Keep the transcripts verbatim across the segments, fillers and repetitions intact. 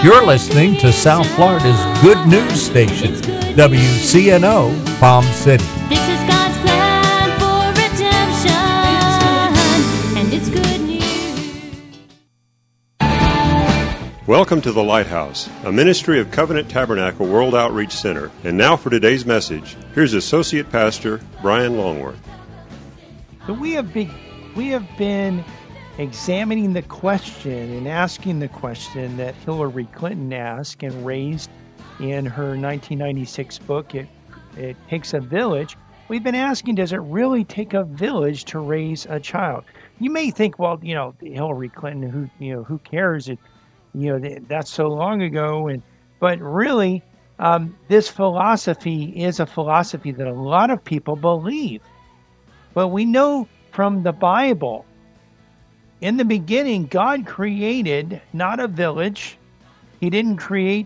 You're listening to South Florida's good news station, W C N O Palm City. This is God's plan for redemption, and it's good news. Welcome to The Lighthouse, a ministry of Covenant Tabernacle World Outreach Center. And now for today's message, here's Associate Pastor Brian Longworth. So we have been, we have been examining the question and asking the question that Hillary Clinton asked and raised in her nineteen ninety-six book, It, it Takes a Village. We've been asking, does it really take a village to raise a child? You may think, well, you know, Hillary Clinton, who, you know, who cares? It, you know, that's so long ago. And but really, um, this philosophy is a philosophy that a lot of people believe. But we know from the Bible, in the beginning, God created not a village. He didn't create,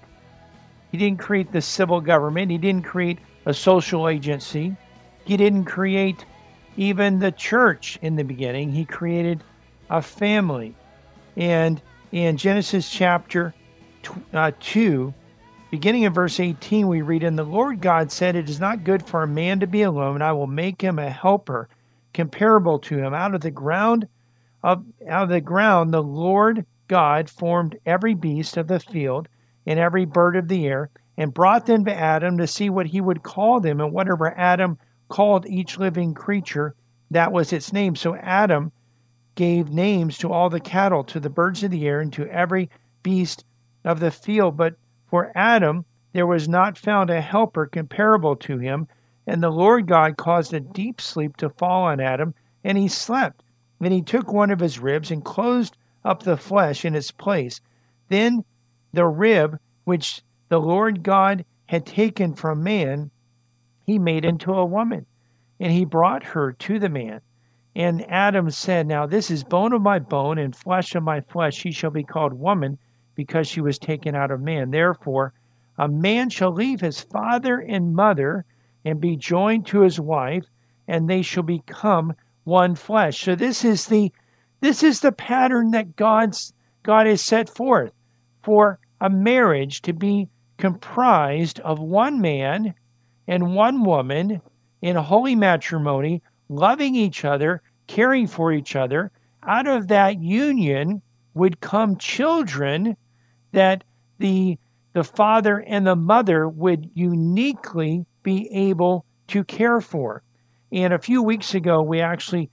he didn't create the civil government. He didn't create a social agency. He didn't create even the church in the beginning. He created a family. And in Genesis chapter uh, two, beginning in verse eighteen, we read, "And the Lord God said, it is not good for a man to be alone. I will make him a helper comparable to him. Out of the ground Of, out of the ground, the Lord God formed every beast of the field and every bird of the air and brought them to Adam to see what he would call them. And whatever Adam called each living creature, that was its name. So Adam gave names to all the cattle, to the birds of the air, and to every beast of the field. But for Adam, there was not found a helper comparable to him. And the Lord God caused a deep sleep to fall on Adam, and he slept. And he took one of his ribs and closed up the flesh in its place. Then the rib which the Lord God had taken from man, he made into a woman, and he brought her to the man. And Adam said, now this is bone of my bone and flesh of my flesh. She shall be called woman, because she was taken out of man. Therefore, a man shall leave his father and mother and be joined to his wife, and they shall become one flesh. So this is the this is the pattern that God's God has set forth for a marriage to be comprised of one man and one woman in holy matrimony, loving each other, caring for each other. Out of that union would come children that the the father and the mother would uniquely be able to care for. And a few weeks ago, we actually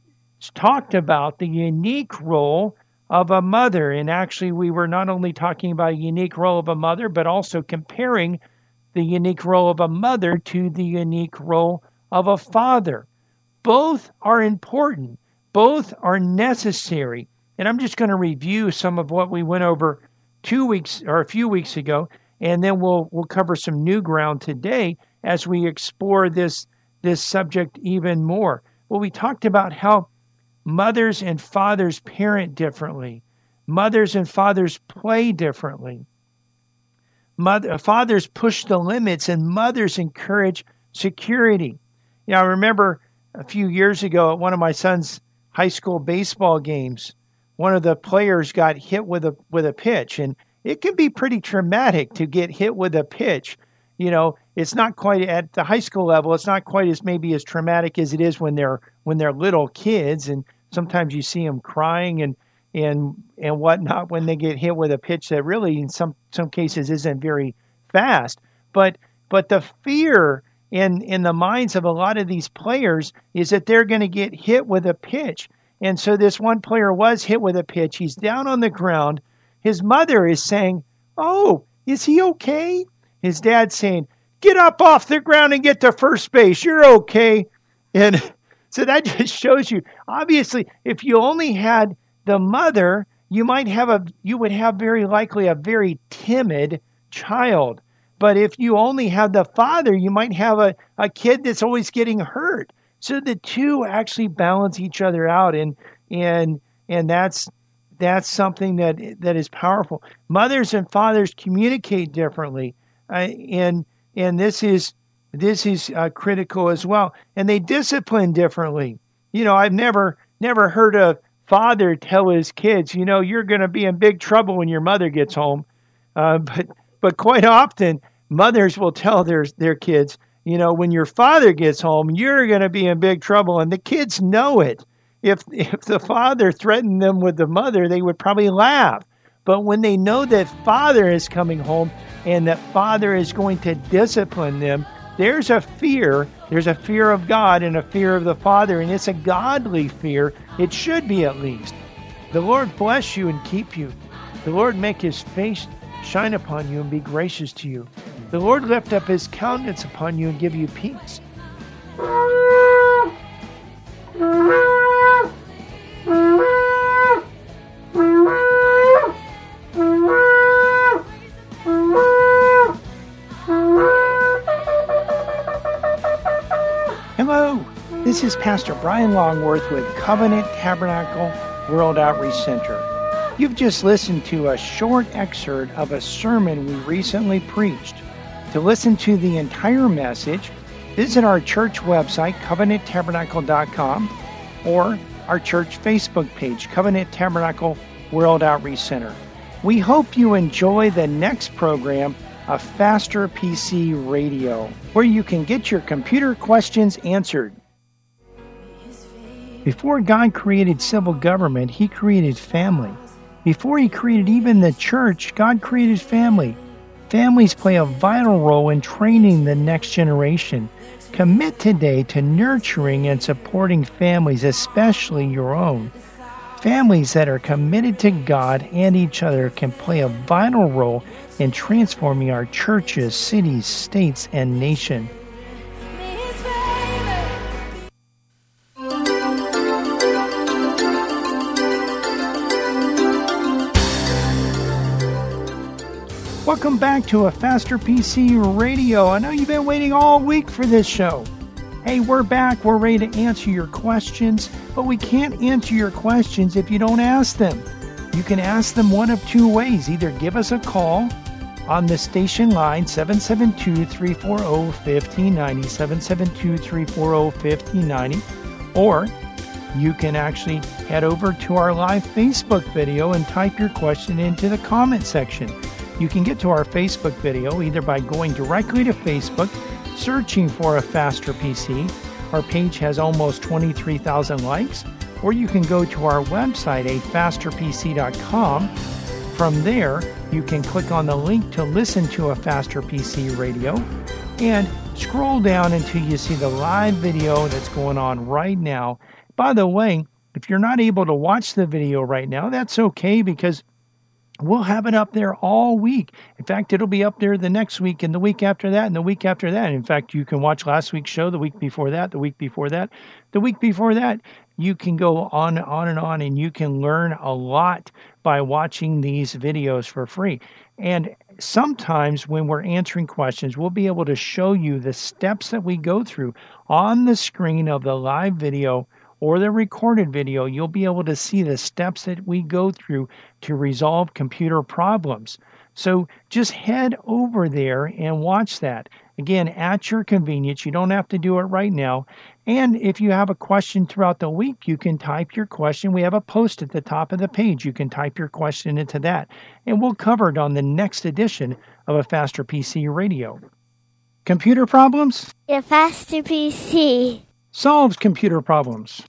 talked about the unique role of a mother. And actually, we were not only talking about a unique role of a mother, but also comparing the unique role of a mother to the unique role of a father. Both are important. Both are necessary. And I'm just going to review some of what we went over two weeks or a few weeks ago, and then we'll we'll cover some new ground today as we explore this this subject even more. Well, we talked about how mothers and fathers parent differently. Mothers and fathers play differently. Mother, fathers push the limits, and mothers encourage security. You know, I remember a few years ago at one of my son's high school baseball games, one of the players got hit with a with a pitch, and it can be pretty traumatic to get hit with a pitch. You know, it's not quite at the high school level. It's not quite as maybe as traumatic as it is when they're when they're little kids, and sometimes you see them crying and and and whatnot when they get hit with a pitch that really in some some cases isn't very fast. But but the fear in in the minds of a lot of these players is that they're going to get hit with a pitch. And so this one player was hit with a pitch. He's down on the ground. His mother is saying, "Oh, is he okay?" His dad's saying, "Get up off the ground and get to first base. You're okay." And so that just shows you, obviously, if you only had the mother, you might have a, you would have very likely a very timid child. But if you only have the father, you might have a, a kid that's always getting hurt. So the two actually balance each other out. And, and, and that's, that's something that, that is powerful. Mothers and fathers communicate differently. Uh, and, and this is, This is uh, critical as well. And they discipline differently. You know, I've never never heard a father tell his kids, you know, you're going to be in big trouble when your mother gets home. Uh, but but quite often, mothers will tell their their kids, you know, when your father gets home, you're going to be in big trouble, and the kids know it. If if the father threatened them with the mother, they would probably laugh. But when they know that father is coming home and that father is going to discipline them, there's a fear. There's a fear of God and a fear of the Father, and it's a godly fear. It should be, at least. The Lord bless you and keep you. The Lord make his face shine upon you and be gracious to you. The Lord lift up his countenance upon you and give you peace. Hello, this is Pastor Brian Longworth with Covenant Tabernacle World Outreach Center. You've just listened to a short excerpt of a sermon we recently preached. To listen to the entire message, visit our church website, covenant tabernacle dot com, or our church Facebook page, Covenant Tabernacle World Outreach Center. We hope you enjoy the next program, A Faster P C Radio, where you can get your computer questions answered. Before God created civil government, he created family. Before he created even the church, God created family. Families play a vital role in training the next generation. Commit today to nurturing and supporting families, especially your own. Families that are committed to God and each other can play a vital role in transforming our churches, cities, states, and nation. Welcome back to A Faster P C Radio. I know you've been waiting all week for this show. Hey, we're back. We're ready to answer your questions, but we can't answer your questions if you don't ask them. You can ask them one of two ways. Either give us a call on the station line, seven seven two, three four zero, five zero nine zero, seven seven two, three four zero, five zero nine zero, or you can actually head over to our live Facebook video and type your question into the comment section. You can get to our Facebook video either by going directly to Facebook, searching for A Faster P C. Our page has almost twenty-three thousand likes. Or you can go to our website, a faster p c dot com. From there, you can click on the link to listen to A Faster P C Radio and scroll down until you see the live video that's going on right now. By the way, if you're not able to watch the video right now, that's okay, because we'll have it up there all week. In fact, it'll be up there the next week and the week after that and the week after that. In fact, you can watch last week's show, the week before that, the week before that, the week before that. You can go on, on and on, and you can learn a lot by watching these videos for free. And sometimes when we're answering questions, we'll be able to show you the steps that we go through on the screen of the live video or the recorded video. You'll be able to see the steps that we go through to resolve computer problems. So just head over there and watch that. Again, at your convenience. You don't have to do it right now. And if you have a question throughout the week, you can type your question. We have a post at the top of the page. You can type your question into that, and we'll cover it on the next edition of A Faster P C Radio. Computer problems? A Faster P C Solves computer problems.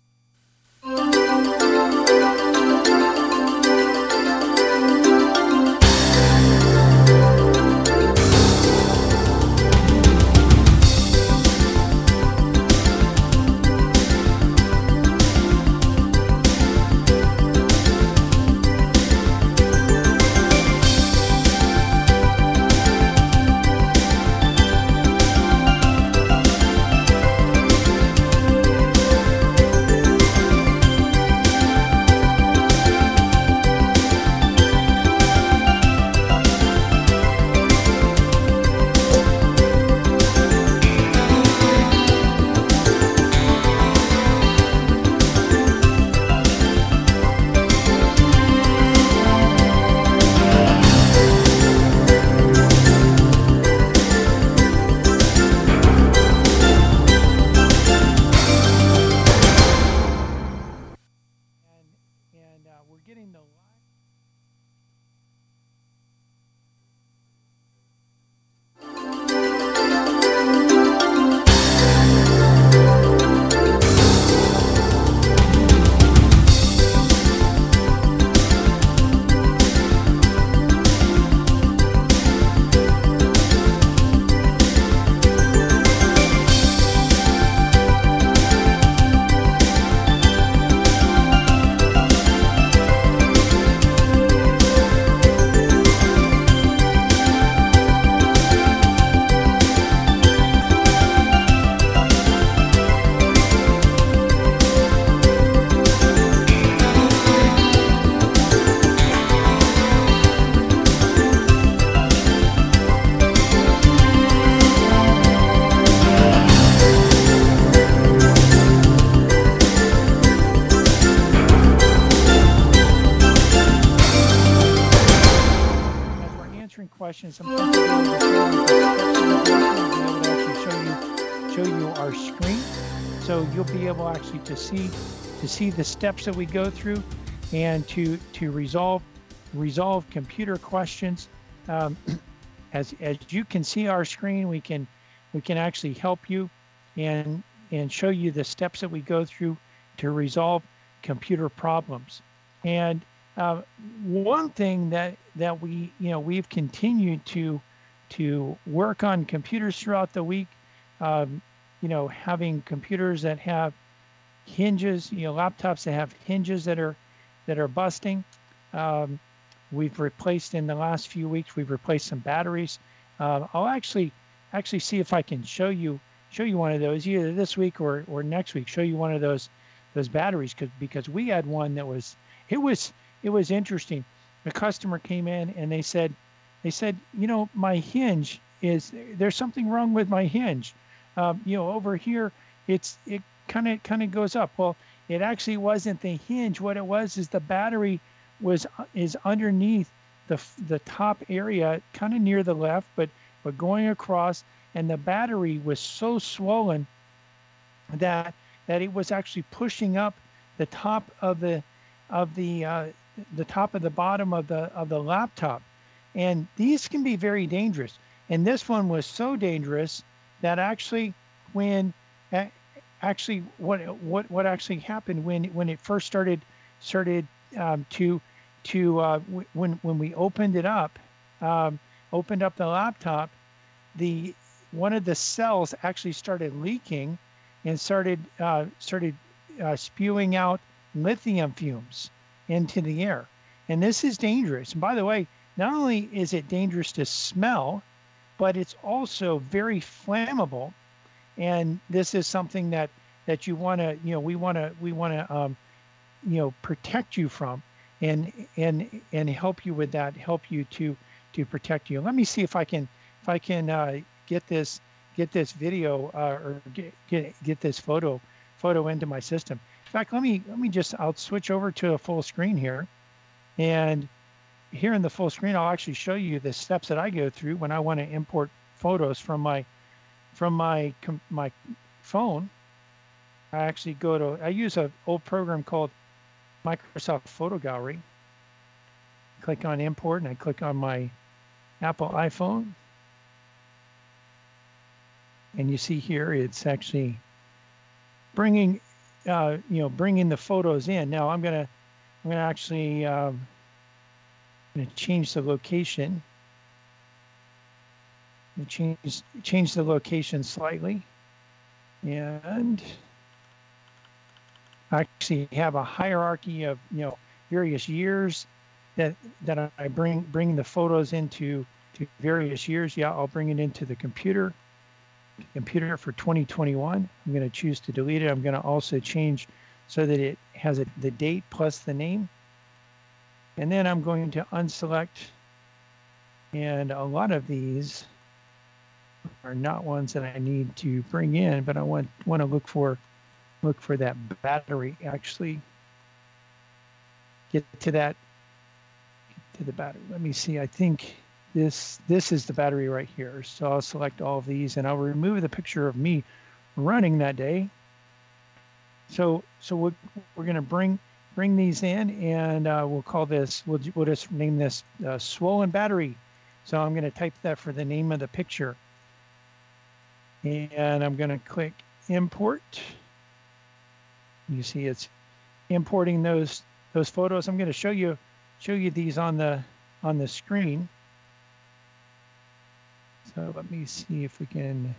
so you'll be able actually to see to see the steps that we go through, and to to resolve resolve computer questions. Um, as as you can see our screen, we can we can actually help you and and show you the steps that we go through to resolve computer problems. And uh, one thing that that we you know we've continued to to work on computers throughout the week. Um, you know, having computers that have hinges, you know, laptops that have hinges that are that are busting. Um, we've replaced in the last few weeks. We've replaced some batteries. Uh, I'll actually actually see if I can show you show you one of those either this week or or next week. Show you one of those those batteries because because we had one that was it was it was interesting. The customer came in and they said they said you know my hinge is there's something wrong with my hinge. Um, you know over here it's it kind of kind of goes up. Well, it actually wasn't the hinge. What it was is the battery was is underneath the the top area, kind of near the left, but but going across, and the battery was so swollen that that it was actually pushing up the top of the of the uh, the top of the bottom of the of the laptop, and these can be very dangerous. And this one was so dangerous that actually when actually what what what actually happened when when it first started started um, to to uh, w- when when we opened it up um, opened up the laptop, the one of the cells actually started leaking and started uh, started uh, spewing out lithium fumes into the air. And this is dangerous. And by the way, not only is it dangerous to smell, but it's also very flammable. And this is something that that you want to, you know, we want to we want to, um, you know, protect you from, and and and help you with that, help you to to protect you. Let me see if I can if I can uh, get this get this video uh, or get, get get this photo photo into my system. In fact, let me let me just I'll switch over to a full screen here, and here in the full screen, I'll actually show you the steps that I go through when I want to import photos from my from my my phone. I actually go to I use an old program called Microsoft Photo Gallery. Click on import, and I click on my Apple iPhone, and you see here it's actually bringing uh, you know bringing the photos in. Now I'm gonna I'm gonna actually um, I'm gonna change the location. Change change the location slightly, and I actually have a hierarchy of you know various years that that I bring bring the photos into to various years. Yeah, I'll bring it into the computer computer for twenty twenty-one. I'm going to choose to delete it. I'm going to also change so that it has a, the date plus the name, and then I'm going to unselect. And a lot of these are not ones that I need to bring in, but I want want to look for look for that battery. Actually, get to that get to the battery. Let me see. I think this this is the battery right here. So I'll select all of these, and I'll remove the picture of me running that day. So so we're we're going to bring bring these in, and uh, we'll call this we'll we'll just name this uh, swollen battery. So I'm going to type that for the name of the picture. And I'm going to click import. You see it's importing those those photos. I'm going to show you show you these on the on the screen. So let me see if we can.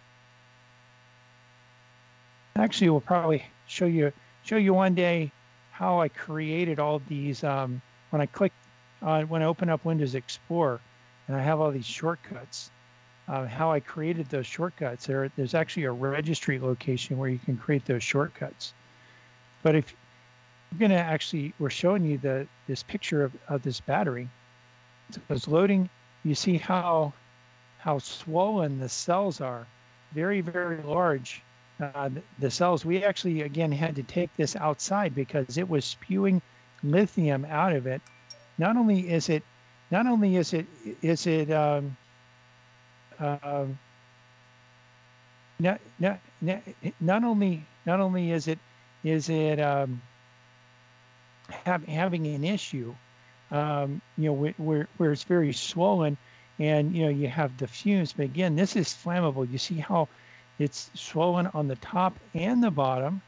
Actually, we'll probably show you show you one day how I created all these. Um, when I click on when I open up Windows Explorer, and I have all these shortcuts. Uh, how I created those shortcuts. There, there's actually a registry location where you can create those shortcuts. But if you're going to actually, we're showing you the this picture of, of this battery. So it's loading. You see how how swollen the cells are. Very, very large. Uh, the, the cells. We actually, again, had to take this outside because it was spewing lithium out of it. Not only is it, not only is it, is it, um, Um, not, not, not, not only not only is it is it um, have, having an issue, um, you know, where, where where it's very swollen, and you know you have the fumes. But again, this is flammable. You see how it's swollen on the top and the bottom,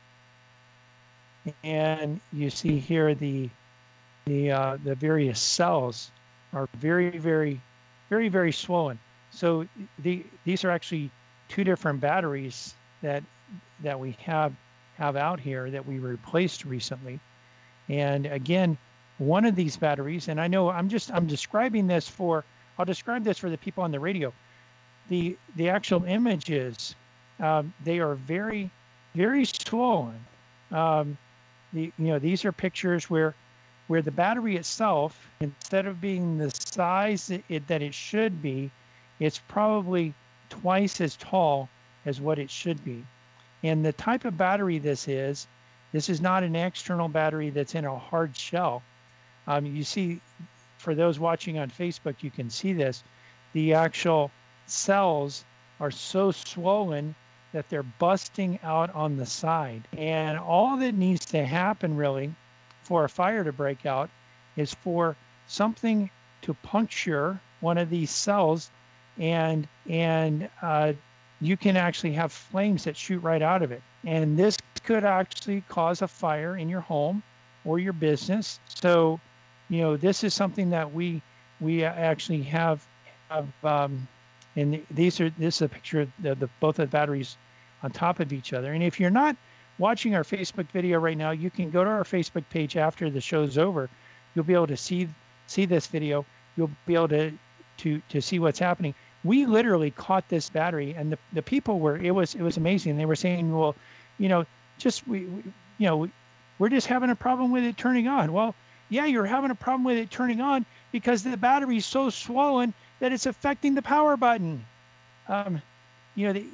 and you see here the the uh, the various cells are very very very very swollen. So the these are actually two different batteries that that we have have out here that we replaced recently. And again, one of these batteries, and I know I'm just I'm describing this for I'll describe this for the people on the radio. The the actual images, um, they are very very swollen. Um, the you know these are pictures where where the battery itself, instead of being the size that it, that it should be, it's probably twice as tall as what it should be. And the type of battery this is, this is not an external battery that's in a hard shell. Um, you see, for those watching on Facebook, you can see this. The actual cells are so swollen that they're busting out on the side. And all that needs to happen really for a fire to break out is for something to puncture one of these cells, and and uh, you can actually have flames that shoot right out of it. And this could actually cause a fire in your home or your business. So, you know, this is something that we we actually have have. Um, and these are this is a picture of the, the both of the batteries on top of each other. And if you're not watching our Facebook video right now, you can go to our Facebook page after the show's over. You'll be able to see see this video. You'll be able to to to see what's happening. We literally caught this battery, and the, the people were it was it was amazing. They were saying, well, you know, just we, we you know, we, we're just having a problem with it turning on. Well, yeah, you're having a problem with it turning on because the battery is so swollen that it's affecting the power button. Um, you know, the,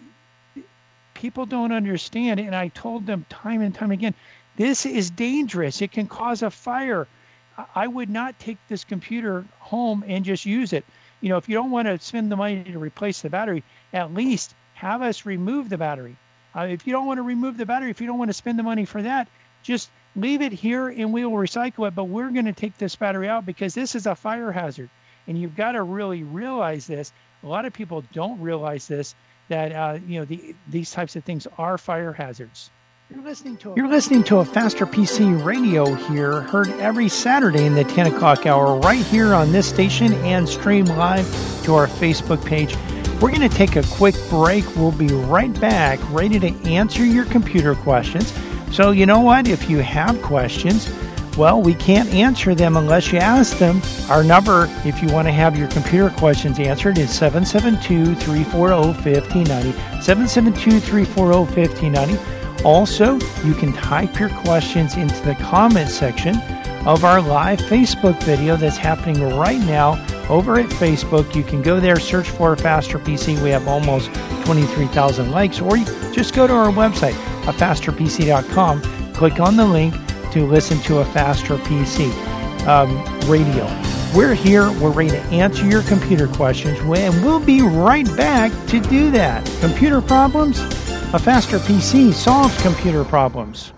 people don't understand, and I told them time and time again, this is dangerous. It can cause a fire. I would not take this computer home and just use it. You know, if you don't want to spend the money to replace the battery, at least have us remove the battery. Uh, if you don't want to remove the battery, if you don't want to spend the money for that, just leave it here and we will recycle it. But we're going to take this battery out because this is a fire hazard. And you've got to really realize this. A lot of people don't realize this, that, uh, you know, the, these types of things are fire hazards. You're listening to a, You're listening to a Faster P C radio here, heard every Saturday in the ten o'clock hour right here on this station and stream live to our Facebook page. We're going to take a quick break. We'll be right back, ready to answer your computer questions. So you know what? If you have questions, well, we can't answer them unless you ask them. Our number, if you want to have your computer questions answered, is seven seven two, three four zero, five zero nine zero, seven seven two, three four zero, five zero nine zero. Also, you can type your questions into the comment section of our live Facebook video that's happening right now over at Facebook. You can go there, search for Faster P C. We have almost twenty-three thousand likes, or you just go to our website, a faster p c dot com, click on the link to listen to a Faster P C um, radio. We're here, we're ready to answer your computer questions, and we'll be right back to do that. Computer problems? A Faster P C solves computer problems.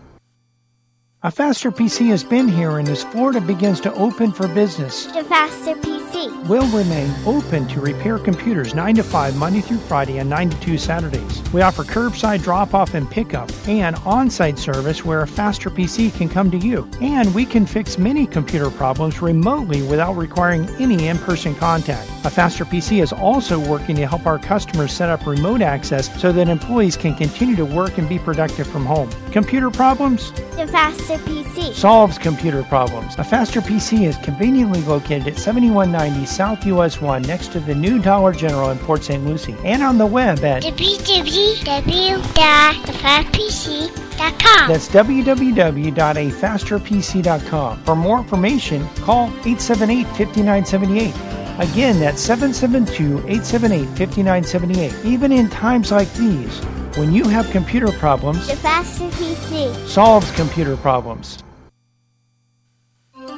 A Faster P C has been here, and as Florida begins to open for business, The Faster P C will remain open to repair computers nine to five Monday through Friday and nine to two Saturdays. We offer curbside drop-off and pickup and on-site service where a Faster P C can come to you. And we can fix many computer problems remotely without requiring any in-person contact. A Faster P C is also working to help our customers set up remote access so that employees can continue to work and be productive from home. Computer problems? The Faster P C Solves computer problems. A Faster P C is conveniently located at seventy-one ninety South U S one next to the new Dollar General in Port Saint Lucie, and on the web at w w w dot the faster p c dot com. that's w w w dot a faster p c dot com. For more information, call eight seven eight, five nine seven eight. Again, that's seven seven two, eight seven eight, five nine seven eight. Even in times like these, when you have computer problems, The Faster P C solves computer problems.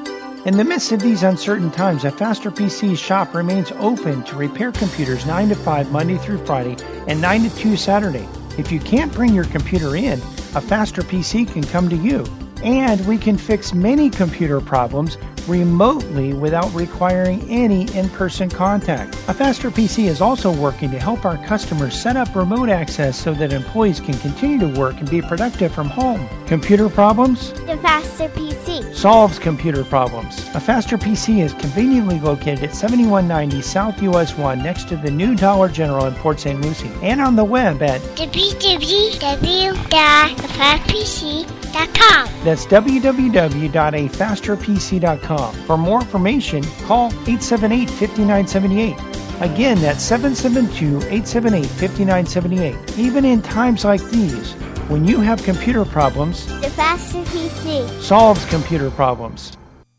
In the midst of these uncertain times, a Faster P C shop remains open to repair computers nine to five Monday through Friday and nine to two Saturday. If you can't bring your computer in, a Faster P C can come to you. And we can fix many computer problems remotely without requiring any in-person contact. A Faster P C is also working to help our customers set up remote access so that employees can continue to work and be productive from home. Computer problems? The Faster P C Solves computer problems. A Faster P C is conveniently located at seventy-one ninety South U S one next to the new Dollar General in Port Saint Lucie, and on the web at w w w dot the fast p c dot com. That's w w w dot a faster p c dot com. For more information, call eight seven eight, five nine seven eight. Again, that's seven seven two, eight seven eight, five nine seven eight. Even in times like these, when you have computer problems, The Faster P C. solves computer problems.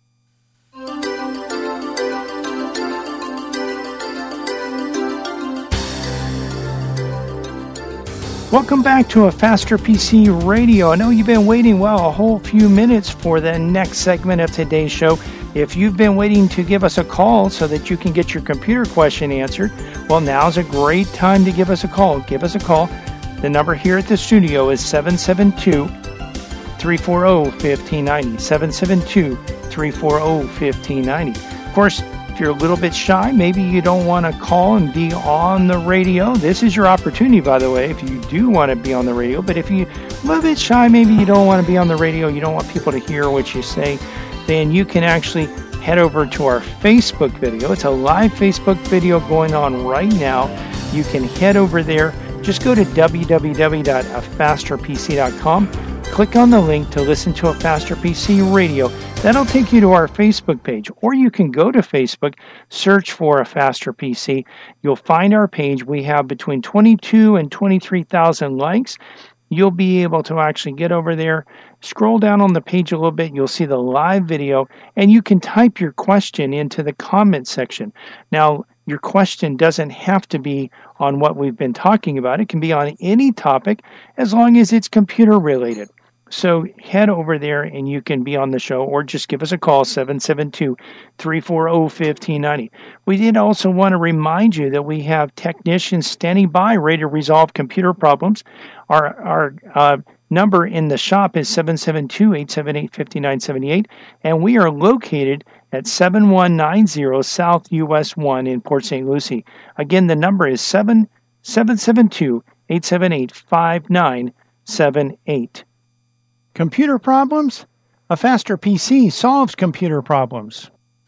Welcome back to a Faster P C Radio. I know you've been waiting, well, a whole few minutes for the next segment of today's show. If you've been waiting to give us a call so that you can get your computer question answered, well, now's a great time to give us a call. Give us a call. The number here at the studio is seven seven two, three four zero, one five nine zero, seven seven two, three four zero, one five nine zero. Of course, if you're a little bit shy, maybe you don't want to call and be on the radio. This is your opportunity, by the way, if you do want to be on the radio. But if you're a little bit shy, maybe you don't want to be on the radio, you don't want people to hear what you say, then you can actually head over to our Facebook video. It's a live Facebook video going on right now. You can head over there. Just go to w w w dot a faster p c dot com. Click on the link to listen to a Faster P C Radio. That'll take you to our Facebook page. Or you can go to Facebook, search for a Faster P C. You'll find our page. We have between twenty-two and twenty-three thousand likes. You'll be able to actually get over there, scroll down on the page a little bit. You'll see the live video, and you can type your question into the comment section. Now, your question doesn't have to be on what we've been talking about. It can be on any topic as long as it's computer related. So head over there and you can be on the show, or just give us a call, seven seven two, three four zero, one five nine zero. We did also want to remind you that we have technicians standing by ready to resolve computer problems. Our, our uh, number in the shop is seven seven two, eight seven eight, five nine seven eight, and we are located at seven one nine zero South U S one in Port Saint Lucie. Again, the number is seven seven two, eight seven eight, five nine seven eight. Computer problems? A Faster P C solves computer problems.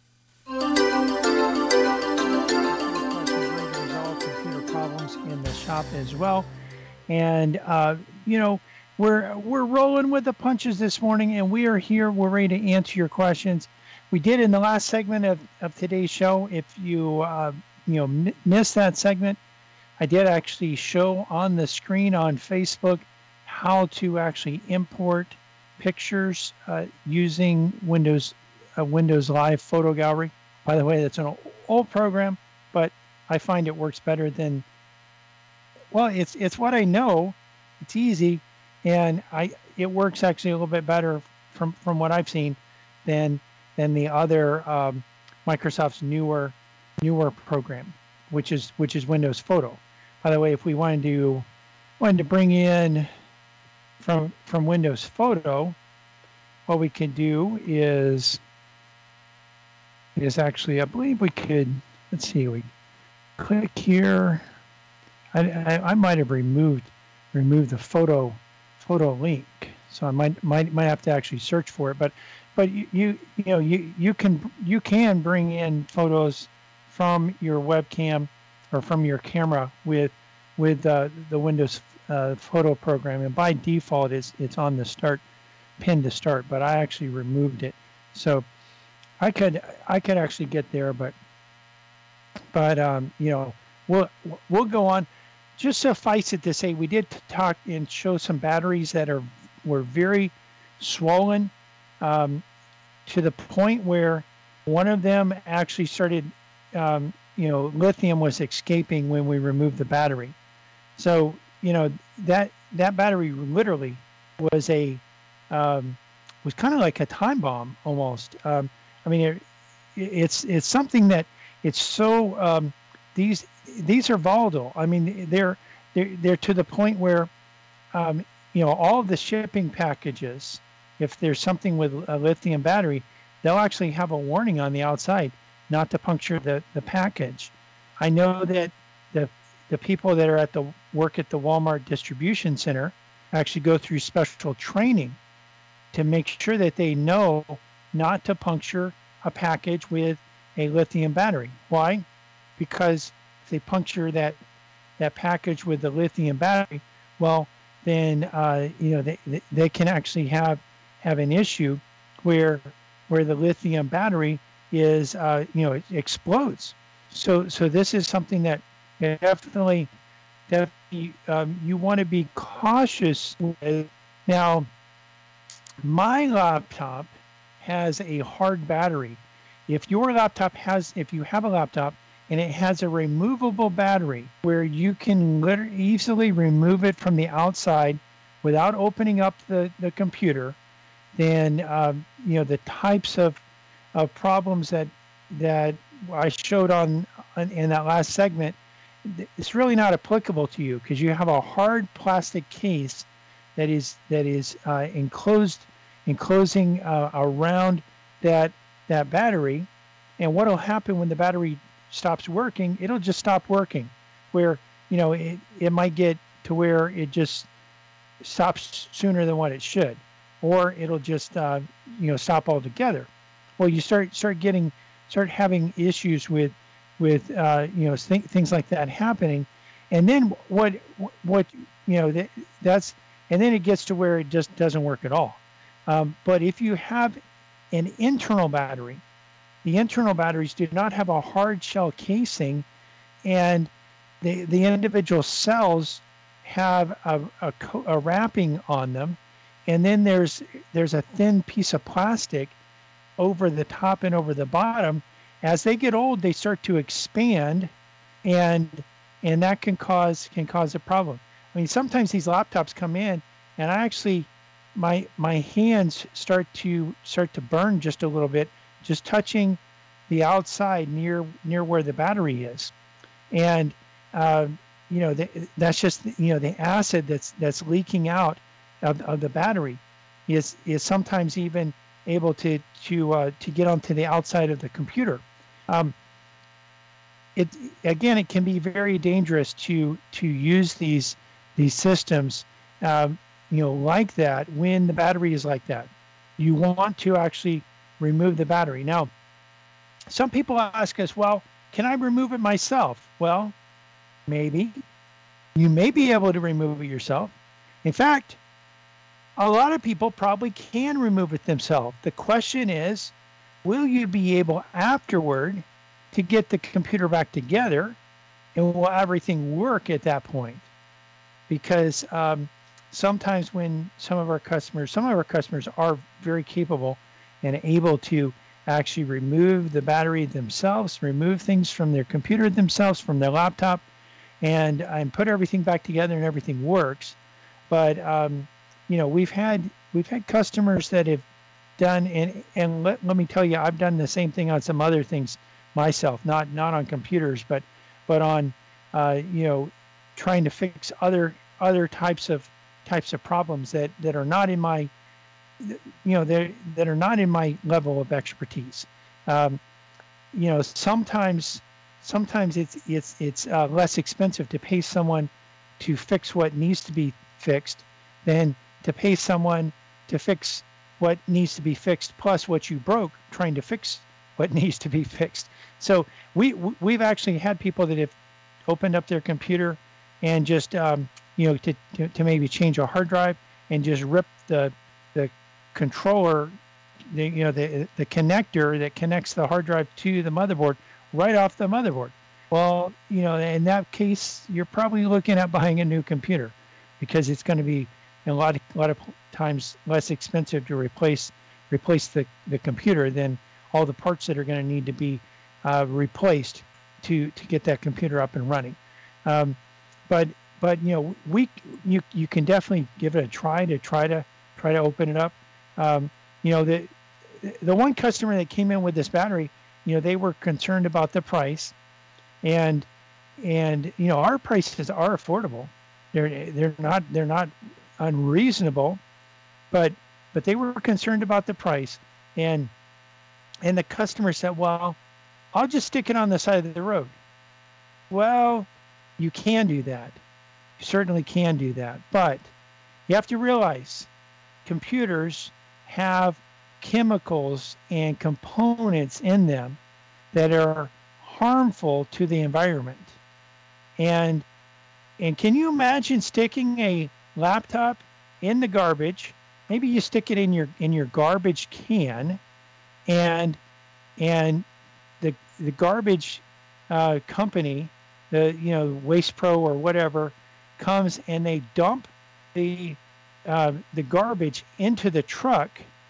Resolve computer problems in the shop as well. And, uh, you know, we're we're rolling with the punches this morning, and we are here. We're ready to answer your questions. We did in the last segment of, of today's show. If you, uh, you know, m- missed that segment, I did actually show on the screen on Facebook how to actually import pictures uh, using Windows uh, Windows Live Photo Gallery. By the way, that's an old program, but I find it works better than, well, it's it's what I know. It's easy, and I it works actually a little bit better from, from what I've seen than than the other um, Microsoft's newer newer program, which is which is Windows Photo. By the way, if we wanted to wanted to bring in from from Windows Photo, what we could do is is actually, I believe we could, let's see, we click here. I, I, I might have removed removed the photo photo link, so I might might might have to actually search for it. But but you you, you know you, you can you can bring in photos from your webcam or from your camera with with uh, the Windows uh, Photo program, and by default it's it's on the start pin to start. But I actually removed it, so I could I could actually get there, but but um, you know we'll we'll go on. Just suffice it to say, we did talk and show some batteries that are were very swollen um, to the point where one of them actually started, um, you know, lithium was escaping when we removed the battery. So, you know, that that battery literally was a um, was kind of like a time bomb almost. Um, I mean, it, it's it's something that it's so um, these these are volatile. I mean, they're they're they're to the point where um, you know, all of the shipping packages, if there's something with a lithium battery, they'll actually have a warning on the outside not to puncture the, the package. I know that the the people that are at the work at the Walmart distribution center actually go through special training to make sure that they know not to puncture a package with a lithium battery. Why? Because if they puncture that that package with the lithium battery, well, then uh, you know they, they can actually have have an issue where where the lithium battery is uh, you know it explodes. So so this is something that definitely definitely um, you want to be cautious with. Now, my laptop has a hard battery. If your laptop has, if you have a laptop and it has a removable battery where you can literally easily remove it from the outside without opening up the, the computer, then um, you know the types of of problems that that I showed on, on in that last segment, it's really not applicable to you because you have a hard plastic case that is that is uh, enclosed enclosing uh, around that that battery, and what will happen when the battery stops working? It'll just stop working. Where you know it it might get to where it just stops sooner than what it should, or it'll just uh, you know stop altogether. Well, you start start getting start having issues with with uh, you know th- things like that happening, and then what what you know that, that's and then it gets to where it just doesn't work at all. Um, but if you have an internal battery, the internal batteries do not have a hard shell casing, and the the individual cells have a, a, co- a wrapping on them, and then there's there's a thin piece of plastic over the top and over the bottom. As they get old, they start to expand, and and that can cause can cause a problem. I mean, sometimes these laptops come in, and I actually my my hands start to start to burn just a little bit, just touching the outside near near where the battery is, and uh, you know the, that's just you know the acid that's that's leaking out of, of the battery is is sometimes even able to to uh, to get onto the outside of the computer. Um, it again, it can be very dangerous to to use these these systems, um, you know, like that when the battery is like that. You want to actually remove the battery. Now, some people ask us, well, can I remove it myself? Well, maybe. You may be able to remove it yourself. In fact, a lot of people probably can remove it themselves. The question is, will you be able afterward to get the computer back together, and will everything work at that point? Because um, sometimes when some of our customers, some of our customers are very capable and able to actually remove the battery themselves, remove things from their computer themselves, from their laptop, and, and put everything back together and everything works. But um, you know, we've had we've had customers that have done, and and let, let me tell you, I've done the same thing on some other things myself, not not on computers, but but on uh, you know, trying to fix other other types of types of problems that, that are not in my you know that that are not in my level of expertise. Um, you know, sometimes sometimes it's it's it's uh, less expensive to pay someone to fix what needs to be fixed than to pay someone to fix what needs to be fixed plus what you broke trying to fix what needs to be fixed. So we we've actually had people that have opened up their computer and just um, you know to, to to maybe change a hard drive and just rip the the controller, the you know the the connector that connects the hard drive to the motherboard right off the motherboard. Well, you know, in that case, you're probably looking at buying a new computer because it's going to be a lot of, a lot of times less expensive to replace replace the, the computer than all the parts that are going to need to be uh, replaced to to get that computer up and running. Um, but but you know we you you can definitely give it a try to try to try to open it up. Um, you know the the one customer that came in with this battery, you know, they were concerned about the price, and and you know, our prices are affordable. They're they're not they're not unreasonable, but but they were concerned about the price, and and the customer said, well, I'll just stick it on the side of the road. Well, you can do that. You certainly can do that, but you have to realize computers have chemicals and components in them that are harmful to the environment. And and can you imagine sticking a laptop in the garbage? Maybe you stick it in your in your garbage can, and and the the garbage uh, company, the you know Waste Pro or whatever, comes and they dump the uh, the garbage into the truck,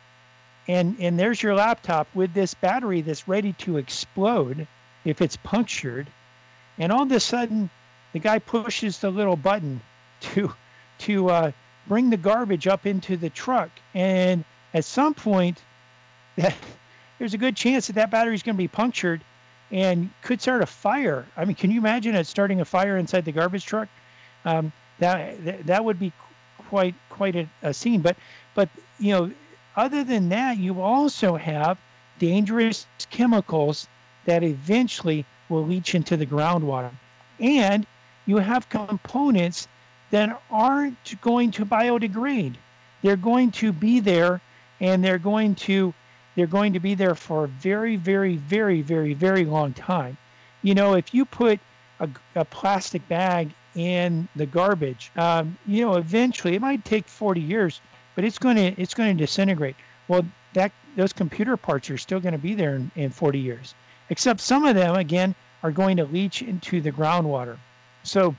and and there's your laptop with this battery that's ready to explode if it's punctured, and all of a sudden the guy pushes the little button to to uh, bring the garbage up into the truck, and at some point that there's a good chance that that battery is going to be punctured and could start a fire. I mean, can you imagine it starting a fire inside the garbage truck? Um, that, that that would be quite quite a, a scene. But but you know, other than that, you also have dangerous chemicals that eventually will leach into the groundwater, and you have components that aren't going to biodegrade. They're going to be there, and they're going to they're going to be there for a very, very, very, very, very long time. You know, if you put a, a plastic bag in the garbage, um, you know, eventually it might take forty years, but it's going to it's going to disintegrate. Well, that those computer parts are still going to be there in, in forty years, except some of them again are going to leach into the groundwater. So,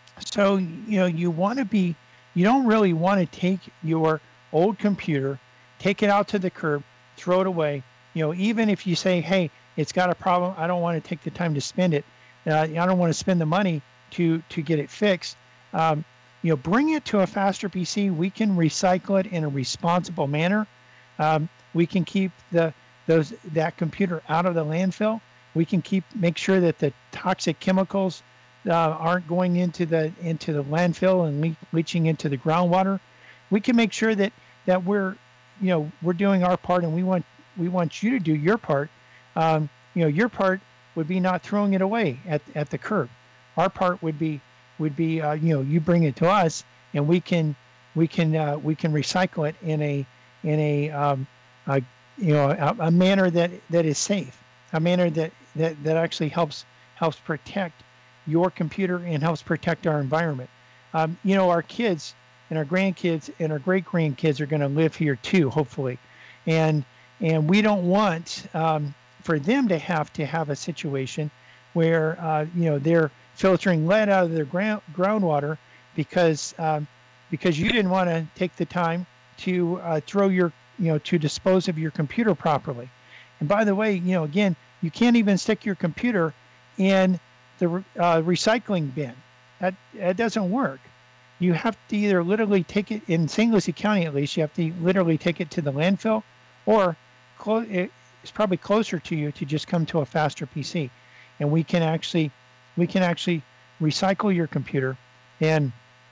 so you know, you want to be, you don't really want to take your old computer, take it out to the curb, throw it away. You know, even if you say, hey, it's got a problem, I don't want to take the time to spend it. Uh, I don't want to spend the money to to get it fixed. Um, you know, bring it to a Faster P C. We can recycle it in a responsible manner. Um, we can keep the those that computer out of the landfill. We can keep make sure that the toxic chemicals uh, aren't going into the into the landfill and le- leaching into the groundwater. We can make sure that that we're you know we're doing our part, and we want we want you to do your part. Um, you know, your part would be not throwing it away at at the curb. Our part would be would be uh, you know you bring it to us, and we can we can uh, we can recycle it in a in a, um, a you know a, a manner that, that is safe, a manner that, that, that actually helps helps protect your computer and helps protect our environment. Um, you know, our kids and our grandkids and our great grandkids are going to live here too, hopefully, and and we don't want um, for them to have to have a situation where uh, you know they're filtering lead out of their ground groundwater because um, because you didn't want to take the time to uh, throw your you know to dispose of your computer properly. And by the way, you know again, you can't even stick your computer in the uh, recycling bin. That that doesn't work. You have to either literally take it in Saint Lucie County, at least you have to literally take it to the landfill, or clo- it's probably closer to you to just come to a Faster P C, and we can actually we can actually recycle your computer, and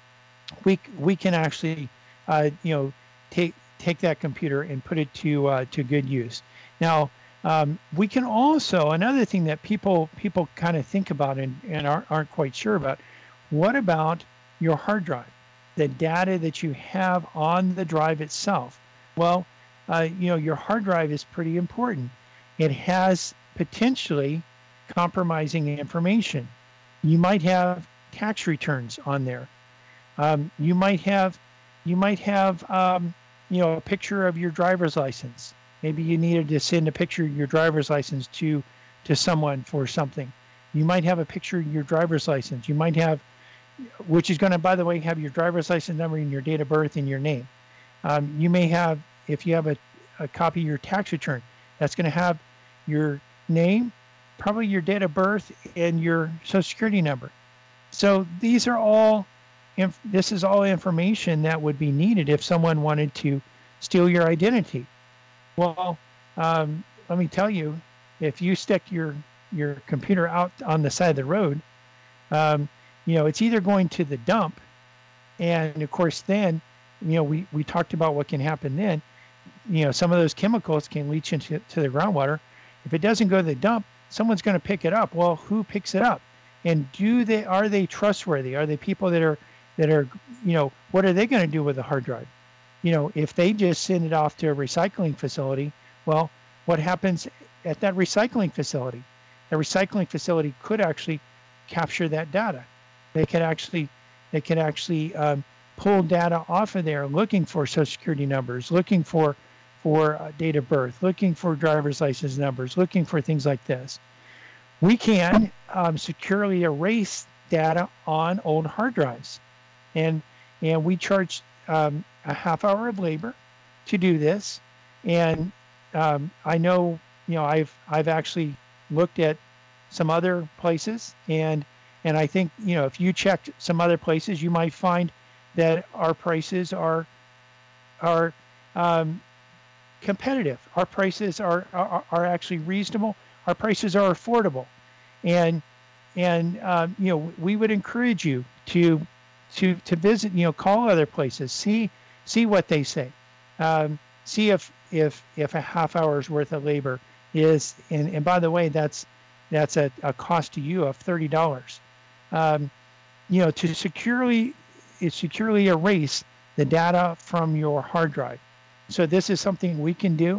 we we can actually uh, you know take take that computer and put it to uh, to good use. Now um, we can also, another thing that people people kind of think about and, and aren't, aren't quite sure about, what about your hard drive, the data that you have on the drive itself? Well, uh, you know your hard drive is pretty important. It has potentially compromising information. You might have tax returns on there. Um, you might have, you might have, um, you know, a picture of your driver's license. Maybe you needed to send a picture of your driver's license to, to someone for something. You might have a picture of your driver's license. You might have, which is going to, by the way, have your driver's license number and your date of birth and your name. Um, you may have, if you have a, a copy of your tax return, that's going to have your name, probably your date of birth, and your social security number. So these are all, inf- this is all information that would be needed if someone wanted to steal your identity. Well, um, let me tell you, if you stick your your computer out on the side of the road, um, you know, it's either going to the dump, and of course then, you know, we, we talked about what can happen then. You know, some of those chemicals can leach into to the groundwater. If it doesn't go to the dump, someone's going to pick it up. Well, who picks it up? And do they are they trustworthy? Are they people that are that are, you know, what are they going to do with the hard drive? You know, if they just send it off to a recycling facility, well, what happens at that recycling facility? The recycling facility could actually capture that data. They could actually they could actually um, pull data off of there, looking for Social Security numbers, looking for for uh, date of birth, looking for driver's license numbers, looking for things like this. We can um, securely erase data on old hard drives, and and we charge um, a half hour of labor to do this. And um, I know, you know, I've I've actually looked at some other places, and and I think, you know, if you checked some other places, you might find that our prices are are um, competitive. Our prices are, are are actually reasonable. Our prices are affordable, and and um, you know, we would encourage you to to to visit. You know, call other places, see see what they say, um, see if if if a half hour's worth of labor is. And, and by the way, that's that's a, a cost to you of thirty dollars. Um, you know, to securely securely erase the data from your hard drive. So this is something we can do